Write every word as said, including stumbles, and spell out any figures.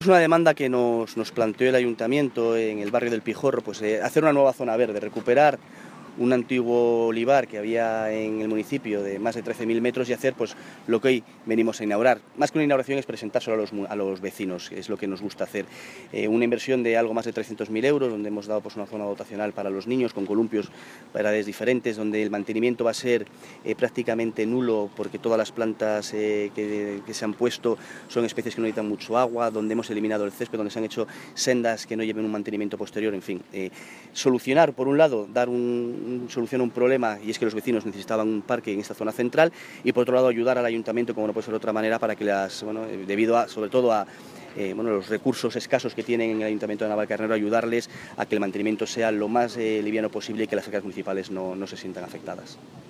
Es una demanda que nos, nos planteó el Ayuntamiento en el barrio del Pijorro, pues eh, hacer una nueva zona verde, recuperar un antiguo olivar que había en el municipio de más de trece mil metros y hacer pues lo que hoy venimos a inaugurar. Más que una inauguración es presentárselo a los, a los vecinos, es lo que nos gusta hacer. Eh, una inversión de algo más de trescientos mil euros, donde hemos dado pues una zona dotacional para los niños, con columpios para edades diferentes, donde el mantenimiento va a ser eh, prácticamente nulo, porque todas las plantas eh, que, que se han puesto son especies que no necesitan mucho agua, donde hemos eliminado el césped, donde se han hecho sendas que no lleven un mantenimiento posterior, en fin. Eh, solucionar, por un lado, dar un solución a un problema, y es que los vecinos necesitaban un parque en esta zona central, y por otro lado ayudar al ayuntamiento, como no puede ser de otra manera, para que las, bueno, debido a, sobre todo a eh, bueno, los recursos escasos que tienen en el ayuntamiento de Navalcarnero, ayudarles a que el mantenimiento sea lo más eh, liviano posible y que las arcas municipales no, no se sientan afectadas.